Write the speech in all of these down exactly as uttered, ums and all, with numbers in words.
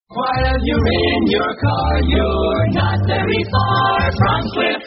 While you're in your car, you're not very far from Cliff.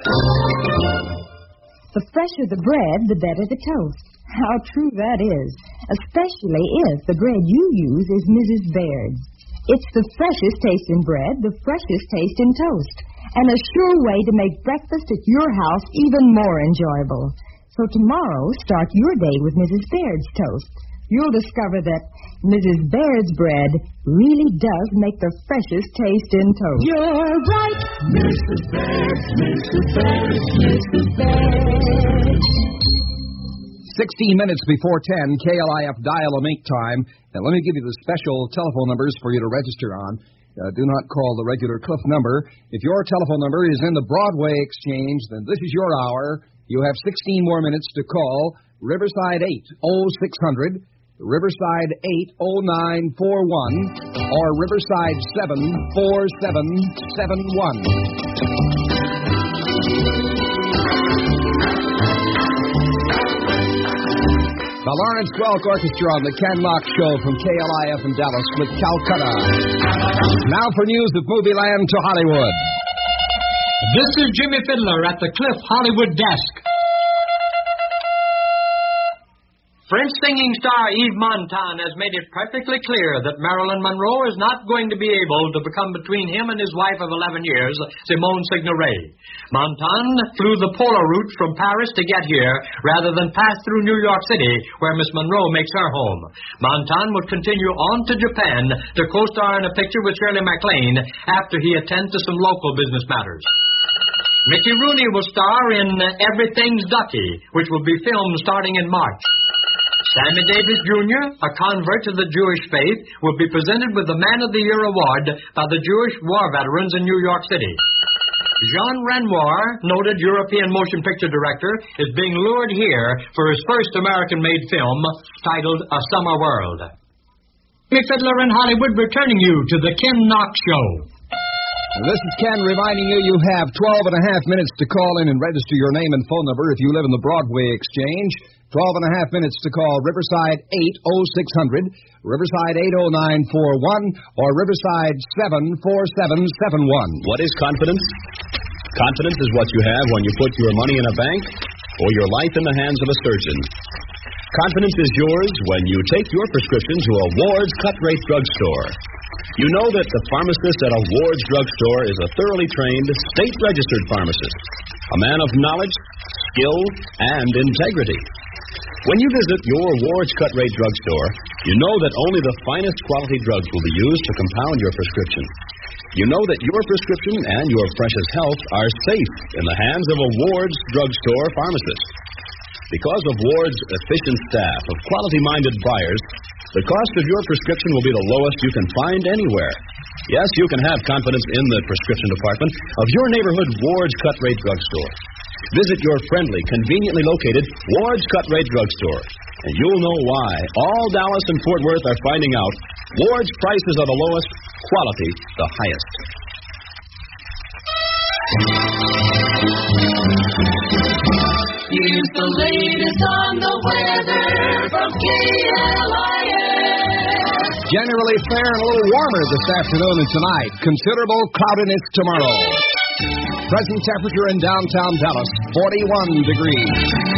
The fresher the bread, the better the toast. How true that is, especially if the bread you use is Missus Baird's. It's the freshest taste in bread, the freshest taste in toast, and a sure way to make breakfast at your house even more enjoyable. So tomorrow, start your day with Missus Baird's toast. You'll discover that Missus Baird's bread really does make the freshest taste in toast. You're right, Missus Baird's, Missus Baird's, Missus Baird's. Sixteen minutes before ten, K L I F Dial-A-Mink time. And let me give you the special telephone numbers for you to register on. Uh, do not call the regular Cliff number. If your telephone number is in the Broadway Exchange, then this is your hour. You have sixteen more minutes to call Riverside eight oh six hundred, Riverside eight oh nine four one, or Riverside seven four seven seven one. The Lawrence Welk Orchestra on the Ken Knox Show from K L I F in Dallas with Calcutta. Now for news of Movie Land to Hollywood. This is Jimmy Fiddler at the Cliff Hollywood desk. French singing star Yves Montand has made it perfectly clear that Marilyn Monroe is not going to be able to become between him and his wife of eleven years, Simone Signoret. Montand flew the polar route from Paris to get here rather than pass through New York City, where Miss Monroe makes her home. Montand would continue on to Japan to co-star in a picture with Shirley MacLaine after he attends to some local business matters. Mickey Rooney will star in Everything's Ducky, which will be filmed starting in March. Sammy Davis Junior, a convert to the Jewish faith, will be presented with the Man of the Year award by the Jewish war veterans in New York City. Jean Renoir, noted European motion picture director, is being lured here for his first American-made film titled A Summer World. Jimmy Fiddler in Hollywood returning you to the Ken Knox Show. This is Ken reminding you you have twelve and a half minutes to call in and register your name and phone number if you live in the Broadway Exchange. twelve and a half minutes to call Riverside eight oh six hundred, Riverside eight oh nine four one, or Riverside seven four seven seven one. What is confidence? Confidence is what you have when you put your money in a bank or your life in the hands of a surgeon. Confidence is yours when you take your prescription to a Ward's Cut-Rate drugstore. You know that the pharmacist at a Ward's drugstore is a thoroughly trained, state-registered pharmacist, a man of knowledge, skill, and integrity. When you visit your Ward's Cut-Rate drugstore, you know that only the finest quality drugs will be used to compound your prescription. You know that your prescription and your precious health are safe in the hands of a Ward's drugstore pharmacist. Because of Ward's efficient staff of quality-minded buyers, the cost of your prescription will be the lowest you can find anywhere. Yes, you can have confidence in the prescription department of your neighborhood Ward's Cut-Rate drugstore. Visit your friendly, conveniently located Ward's Cut-Rate drugstore, and you'll know why all Dallas and Fort Worth are finding out Ward's prices are the lowest, quality the highest. Here's the latest on the weather from K L I F. Generally fair and a little warmer this afternoon and tonight. Considerable cloudiness tomorrow. Present temperature in downtown Dallas, forty-one degrees.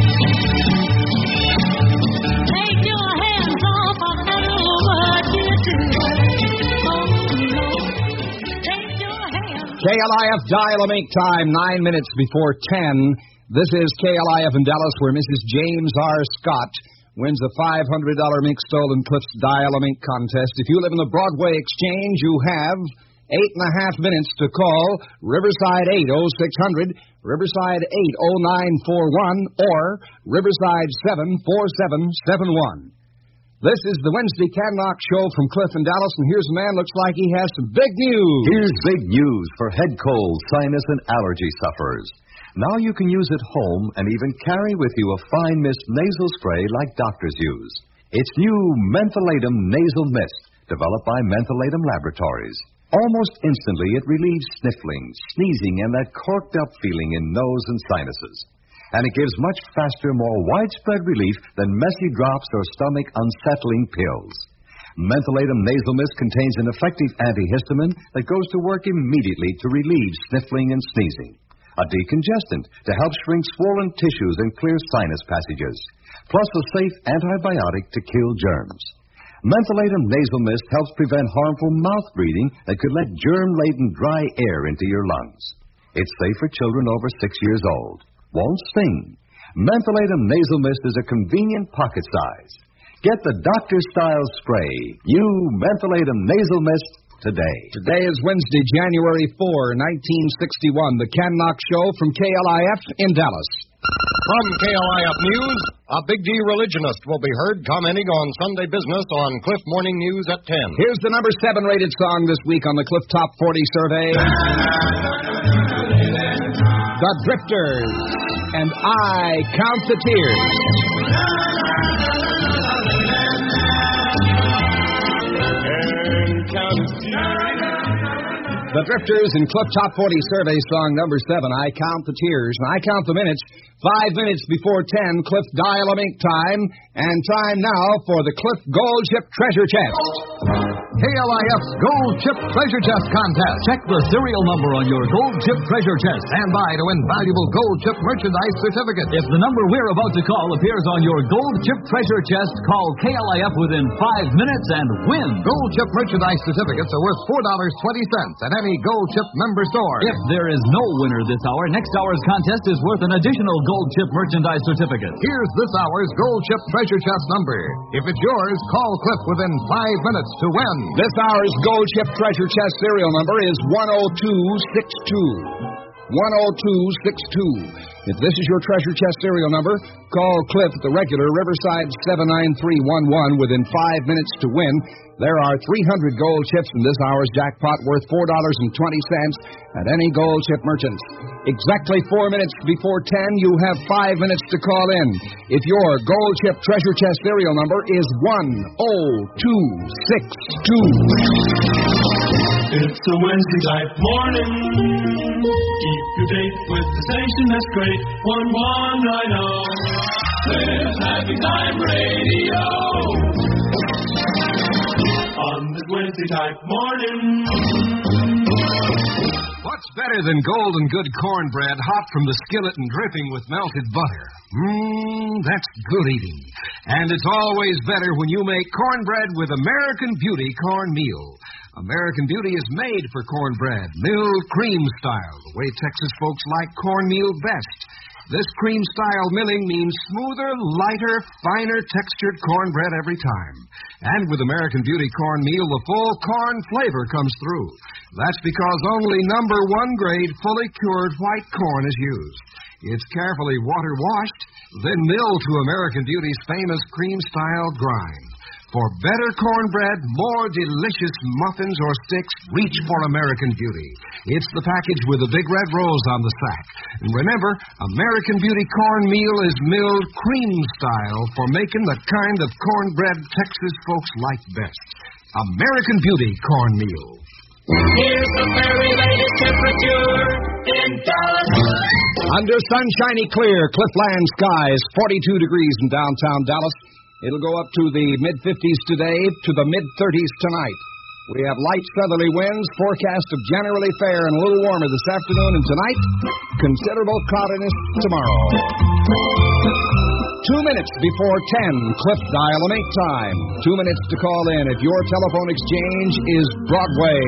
Take your hands off of what you do. Oh, no. Take your hands. K L I F Dial-A-Mink time, nine minutes before ten. This is K L I F in Dallas, where Missus James R. Scott wins a five hundred dollars Mink Stolen Clips Dial-A-Mink contest. If you live in the Broadway Exchange, you have eight and a half minutes to call Riverside eight oh six hundred, Riverside eight oh nine four one, or Riverside seven four seven seven one. This is the Wednesday Ken Knox Show from Cliff in Dallas, and here's a man looks like he has some big news. Here's big news for head cold, sinus, and allergy sufferers. Now you can use at home and even carry with you a fine mist nasal spray like doctors use. It's new Mentholatum Nasal Mist, developed by Mentholatum Laboratories. Almost instantly, it relieves sniffling, sneezing, and that corked-up feeling in nose and sinuses. And it gives much faster, more widespread relief than messy drops or stomach unsettling pills. Mentholatum nasal mist contains an effective antihistamine that goes to work immediately to relieve sniffling and sneezing. A decongestant to help shrink swollen tissues and clear sinus passages. Plus a safe antibiotic to kill germs. Mentholatum nasal mist helps prevent harmful mouth breathing that could let germ-laden dry air into your lungs. It's safe for children over six years old. Won't sting. Mentholatum nasal mist is a convenient pocket size. Get the doctor-style spray. You Mentholatum nasal mist today. Today is Wednesday, January fourth, nineteen sixty-one. The Ken Knox Show from K L I F in Dallas. From K L I F News, a Big D religionist will be heard commenting on Sunday business on Cliff Morning News at ten. Here's the number seven rated song this week on the Cliff Top forty survey. The Drifters and I Count the Tears. The Drifters and Cliff Top forty survey song number seven, I Count the Tears. And I count the minutes. Five minutes before ten, Cliff Dial-A-Mink time. And time now for the Cliff Gold Chip Treasure Chest. K L I F's Gold Chip Treasure Chest Contest. Check the serial number on your Gold Chip Treasure Chest. Stand by to win valuable Gold Chip merchandise certificates. If the number we're about to call appears on your Gold Chip Treasure Chest, call K L I F within five minutes and win. Gold Chip merchandise certificates are worth four dollars and twenty cents at any Gold Chip member store. If there is no winner this hour, next hour's contest is worth an additional Gold Chip merchandise certificate. Here's this hour's Gold Chip Treasure Chest number. If it's yours, call Cliff within five minutes to win. This hour's Gold Chip Treasure Chest serial number is one oh two six two. one oh two six two. If this is your Treasure Chest serial number, call Cliff at the regular Riverside seven nine three one one within five minutes to win. There are three hundred gold chips in this hour's jackpot worth four dollars and twenty cents at any gold chip merchant. Exactly four minutes before ten, you have five minutes to call in. If your Gold Chip Treasure Chest serial number is one oh two six two. It's a Wednesday night morning. Keep your date with the station that's great. one one nine oh. Cliff Happy Time Radio. On this Wednesday night morning. What's better than golden good cornbread hot from the skillet and dripping with melted butter? Mmm, that's good eating. And it's always better when you make cornbread with American Beauty cornmeal. American Beauty is made for cornbread, milled cream style, the way Texas folks like cornmeal best. This cream-style milling means smoother, lighter, finer textured cornbread every time. And with American Beauty cornmeal, the full corn flavor comes through. That's because only number one grade, fully cured white corn is used. It's carefully water-washed, then milled to American Beauty's famous cream-style grind. For better cornbread, more delicious muffins or sticks, reach for American Beauty. It's the package with a big red rose on the sack. And remember, American Beauty cornmeal is milled cream style for making the kind of cornbread Texas folks like best. American Beauty cornmeal. Here's the very latest temperature in Dallas. Under sunshiny clear, cliffland skies, forty-two degrees in downtown Dallas. It'll go up to the mid-fifties today, to the mid-thirties tonight. We have light southerly winds, forecast of generally fair and a little warmer this afternoon and tonight. Considerable cloudiness tomorrow. Two minutes before ten, Cliff Dial-A-Mink time. Two minutes to call in if your telephone exchange is Broadway.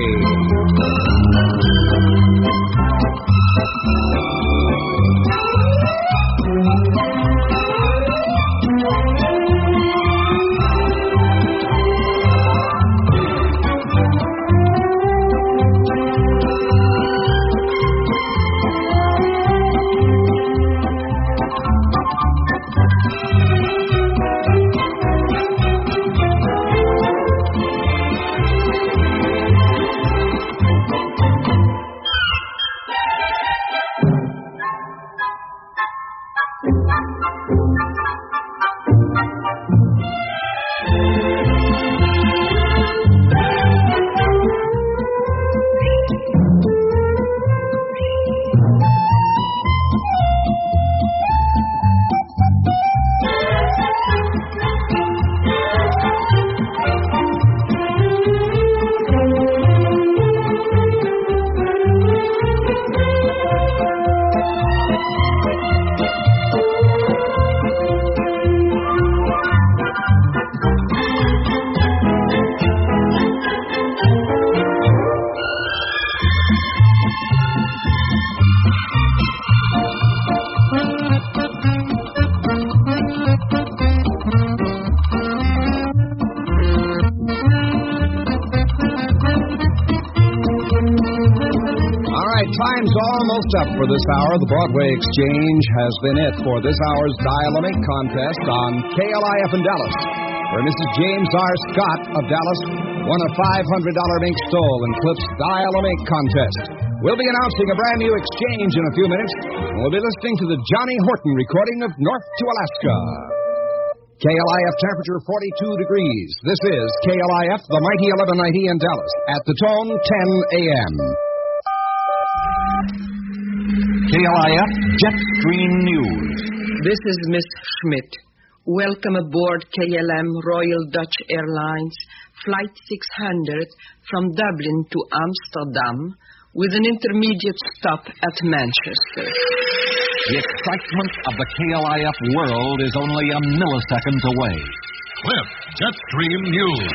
right, time's almost up for this hour. The Broadway Exchange has been it for this hour's Dial-A-Mink contest on K L I F in Dallas, where Missus James R. Scott of Dallas won a five hundred dollars mink stole in Cliff's Dial-A-Mink contest. We'll be announcing a brand new exchange in a few minutes, and we'll be listening to the Johnny Horton recording of North to Alaska. K L I F temperature forty-two degrees. This is K L I F, the mighty eleven ninety in Dallas, at the tone ten a.m. K L I F Jetstream News. This is Miss Schmidt. Welcome aboard K L M Royal Dutch Airlines, Flight six hundred from Dublin to Amsterdam, with an intermediate stop at Manchester. The excitement of the K L I F world is only a millisecond away. Cliff Jetstream News.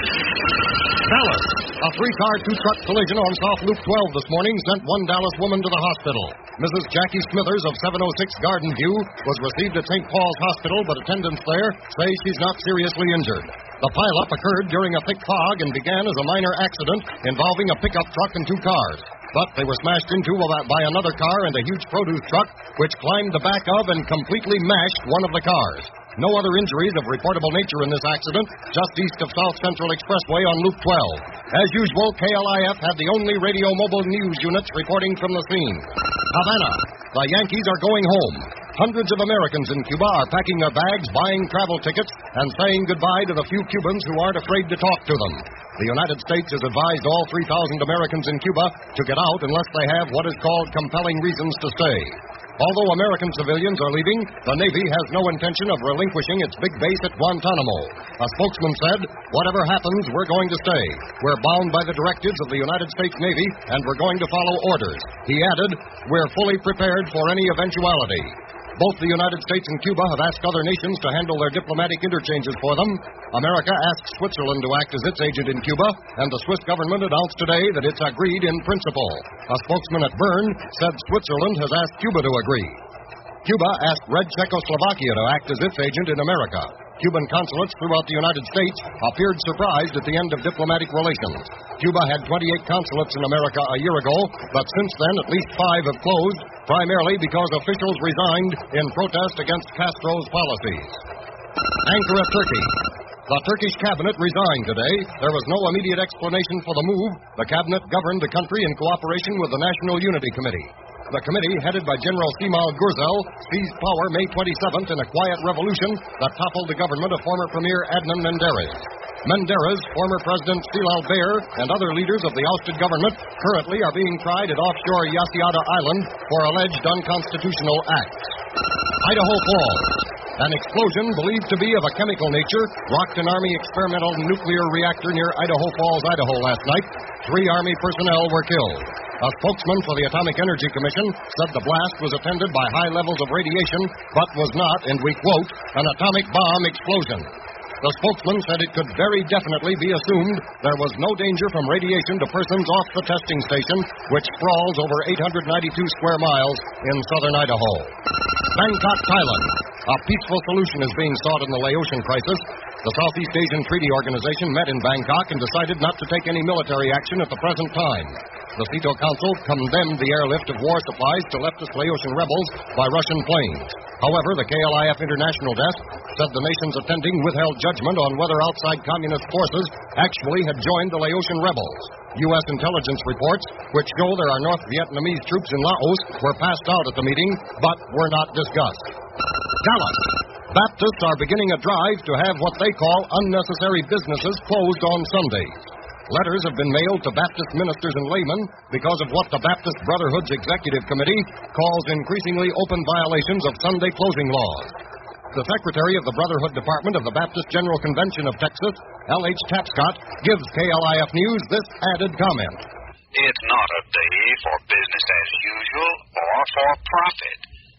Dallas. A three-car, two-truck collision on South Loop twelve this morning sent one Dallas woman to the hospital. Missus Jackie Smithers of seven oh six Garden View was received at Saint Paul's Hospital, but attendants there say she's not seriously injured. The pileup occurred during a thick fog and began as a minor accident involving a pickup truck and two cars. But they were smashed into by another car and a huge produce truck, which climbed the back of and completely mashed one of the cars. No other injuries of reportable nature in this accident, just east of South Central Expressway on Loop twelve. As usual, K L I F had the only radio mobile news units reporting from the scene. Havana. The Yankees are going home. Hundreds of Americans in Cuba are packing their bags, buying travel tickets, and saying goodbye to the few Cubans who aren't afraid to talk to them. The United States has advised all three thousand Americans in Cuba to get out unless they have what is called compelling reasons to stay. Although American civilians are leaving, the Navy has no intention of relinquishing its big base at Guantanamo. A spokesman said, "Whatever happens, we're going to stay. We're bound by the directives of the United States Navy, and we're going to follow orders." He added, "We're fully prepared for any eventuality." Both the United States and Cuba have asked other nations to handle their diplomatic interchanges for them. America asked Switzerland to act as its agent in Cuba, and the Swiss government announced today that it's agreed in principle. A spokesman at Bern said Switzerland has asked Cuba to agree. Cuba asked Red Czechoslovakia to act as its agent in America. Cuban consulates throughout the United States appeared surprised at the end of diplomatic relations. Cuba had twenty-eight consulates in America a year ago, but since then at least five have closed, primarily because officials resigned in protest against Castro's policies. Ankara, Turkey. The Turkish cabinet resigned today. There was no immediate explanation for the move. The cabinet governed the country in cooperation with the National Unity Committee. The committee, headed by General Cemal Gürsel, seized power May twenty-seventh in a quiet revolution that toppled the government of former Premier Adnan Menderes. Menderes, former President Celal Bayar, and other leaders of the ousted government currently are being tried at offshore Yasiada Island for alleged unconstitutional acts. Idaho Falls. An explosion believed to be of a chemical nature rocked an Army experimental nuclear reactor near Idaho Falls, Idaho last night. Three Army personnel were killed. A spokesman for the Atomic Energy Commission said the blast was attended by high levels of radiation, but was not, and we quote, an atomic bomb explosion. The spokesman said it could very definitely be assumed there was no danger from radiation to persons off the testing station, which sprawls over eight hundred ninety-two square miles in southern Idaho. Bangkok, Thailand. A peaceful solution is being sought in the Laotian crisis. The Southeast Asian Treaty Organization met in Bangkok and decided not to take any military action at the present time. The SEATO Council condemned the airlift of war supplies to leftist Laotian rebels by Russian planes. However, the K L I F International Desk said the nations attending withheld judgment on whether outside communist forces actually had joined the Laotian rebels. U S intelligence reports, which show there are North Vietnamese troops in Laos, were passed out at the meeting, but were not discussed. Dallas. Baptists are beginning a drive to have what they call unnecessary businesses closed on Sundays. Letters have been mailed to Baptist ministers and laymen because of what the Baptist Brotherhood's Executive Committee calls increasingly open violations of Sunday closing laws. The Secretary of the Brotherhood Department of the Baptist General Convention of Texas, L H Tapscott, gives K L I F News this added comment. It's not a day for business as usual or for profit.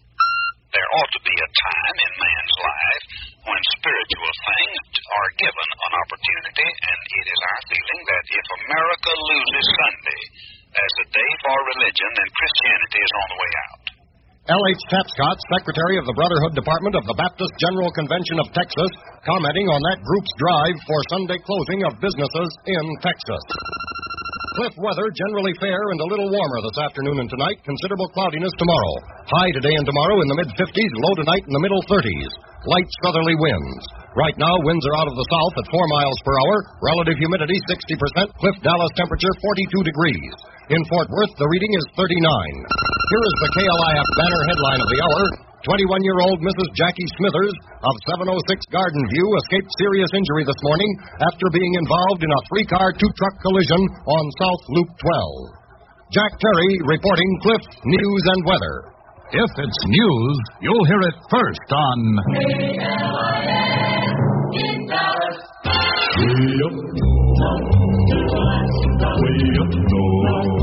There ought to be a time in man's life when spiritual things are given an opportunity, and it is our feeling that if America loses Sunday as a day for religion, then Christianity is on the way out. L H Tapscott, Secretary of the Brotherhood Department of the Baptist General Convention of Texas, commenting on that group's drive for Sunday closing of businesses in Texas. Cliff weather generally fair and a little warmer this afternoon and tonight. Considerable cloudiness tomorrow. High today and tomorrow in the mid-fifties, low tonight in the middle thirties. Light southerly winds. Right now, winds are out of the south at four miles per hour. Relative humidity sixty percent. Cliff Dallas temperature forty-two degrees. In Fort Worth, the reading is thirty-nine. Here is the K L I F banner headline of the hour. twenty-one-year-old Missus Jackie Smithers of seven oh six Garden View escaped serious injury this morning after being involved in a three-car, two-truck collision on South Loop twelve. Jack Terry reporting Cliff News and Weather. If it's news, you'll hear it first on K L I F in Dallas. Way up north, way up north,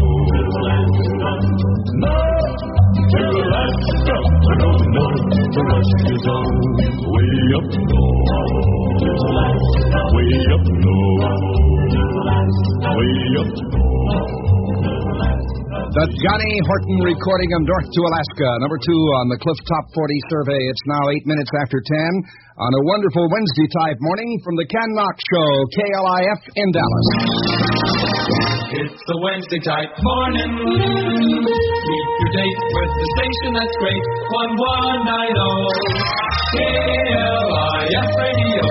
north to Alaska, no, no, to rescue zone. Way up north, way up north, way up north. The Johnny Horton recording of North to Alaska, number two on the Cliff Top forty survey. It's now eight minutes after ten on a wonderful Wednesday-type morning from the Ken Knox Show, K L I F in Dallas. It's a Wednesday-type morning. Keep your date with the station that's great. one one nine oh K L I F Radio.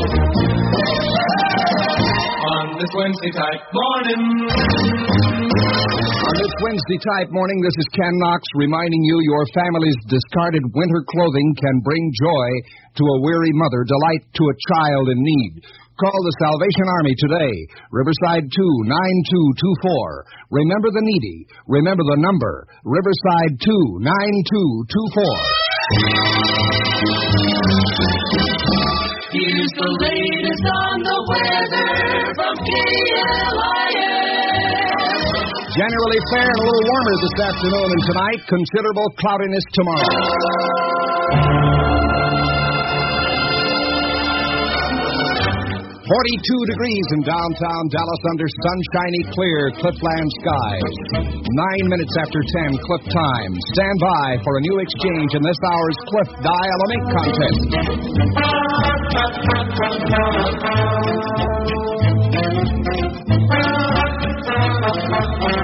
On this Wednesday-type morning. On this Wednesday-type morning, this is Ken Knox reminding you your family's discarded winter clothing can bring joy to a weary mother, delight to a child in need. Call the Salvation Army today. Riverside two nine two two four. Remember the needy. Remember the number. Riverside two nine two two four. Here's the latest on the weather from K L I F. Generally fair and a little warmer this afternoon and tonight. Considerable cloudiness tomorrow. forty-two degrees in downtown Dallas under sunshiny, clear Cliffland skies. Nine minutes after ten, Cliff time. Stand by for a new exchange in this hour's Cliff Dial-A-Mink contest.